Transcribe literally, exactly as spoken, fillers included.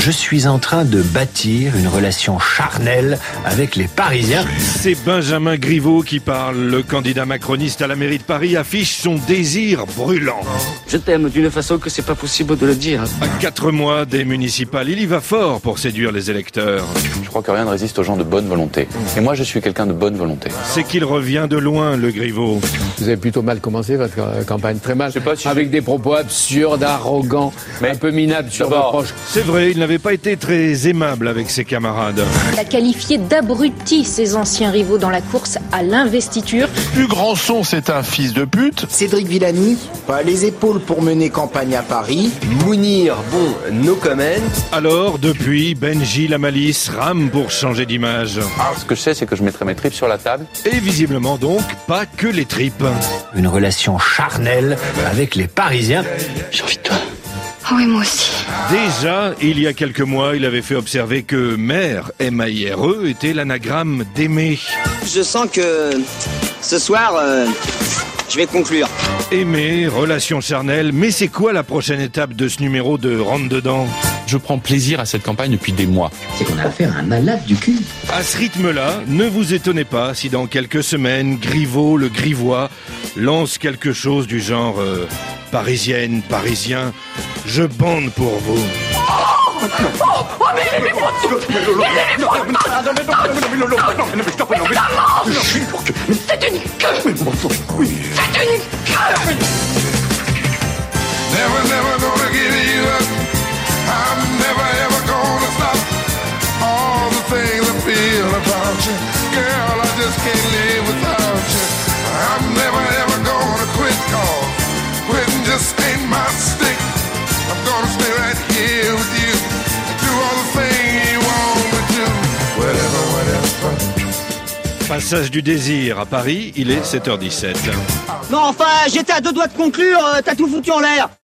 Je suis en train de bâtir une relation charnelle avec les Parisiens. C'est Benjamin Griveaux qui parle. Le candidat macroniste à la mairie de Paris affiche son désir brûlant. Je t'aime d'une façon que c'est pas possible de le dire. À quatre mois des municipales, il y va fort pour séduire les électeurs. Je crois que rien ne résiste aux gens de bonne volonté. Et moi, je suis quelqu'un de bonne volonté. C'est qu'il revient de loin, le Griveaux. Vous avez plutôt mal commencé votre campagne, très mal, pas si avec des propos absurdes, arrogants, Mais un peu minables sur vos d'abord, proches. C'est vrai, il n'avait pas été très aimable avec ses camarades. Il a qualifié d'abrutis ses anciens rivaux dans la course à l'investiture. Plus Grandson, c'est un fils de pute. Cédric Villani, pas les épaules pour mener campagne à Paris. Mounir, bon, no comment. Alors, depuis, Benji la malice rame pour changer d'image. Ce que je sais, c'est que je mettrai mes tripes sur la table. Et visiblement donc, pas que les tripes. Une relation charnelle avec les Parisiens. J'ai envie de toi. Oh oui, moi aussi. Déjà, il y a quelques mois, il avait fait observer que maire, M A I R E, était l'anagramme d'aimer. Je sens que ce soir, euh, je vais conclure. Aimer, relation charnelle, mais c'est quoi la prochaine étape de ce numéro de rentre-dedans ? Je prends plaisir à cette campagne depuis des mois. C'est qu'on a affaire à un malade du cul. À ce rythme-là, ne vous étonnez pas si dans quelques semaines, Griveaux, le Grivois, lance quelque chose du genre euh, « Parisienne, Parisien, je bande pour vous ». C'est une queue. C'est une queue. Never, never gonna give you up. I'm never ever gonna stop. All the things I feel about you, girl, I just can't live without you. I'm never ever gonna quit, cause quitting just ain't my stick. I'm gonna stay right here with you and do all the things you want me to. Whatever, whatever. Passage du désir à Paris, il est sept heures dix-sept. Non, enfin, j'étais à deux doigts de conclure, euh, t'as tout foutu en l'air.